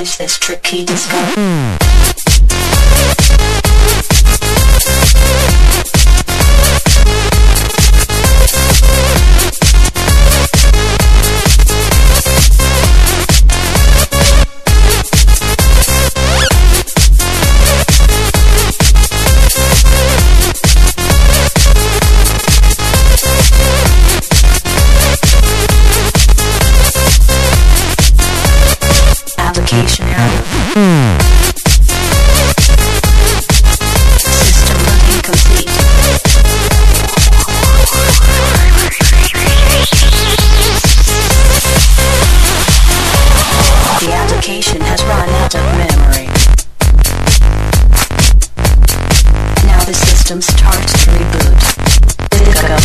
Is this tricky disco? Application error. System loading complete. The application has run out of memory. Now the system starts to reboot. Disco.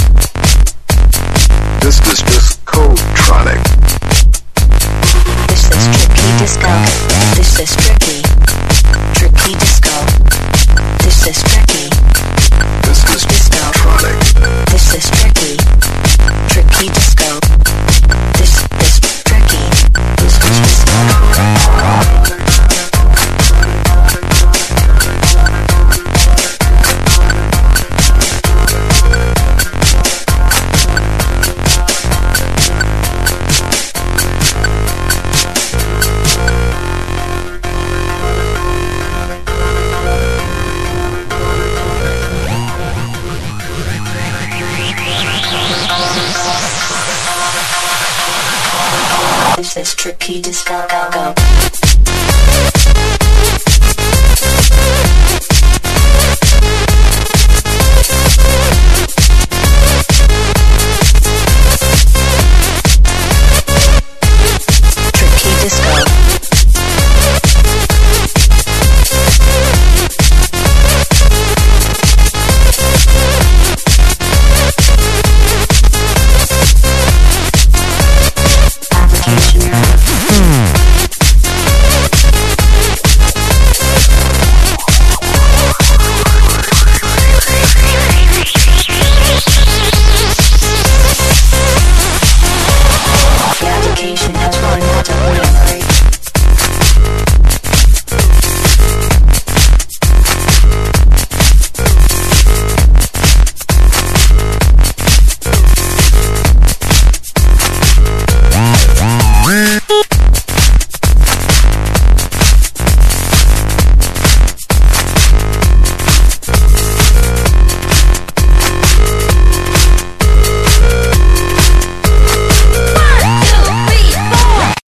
This is Discotronic. This is tricky disco. This is tricky. Tricky disco. This is tricky. This is Discotronic. This is tricky. Tricky disco. This is tricky. This is disco. This is tricky disco. Go go.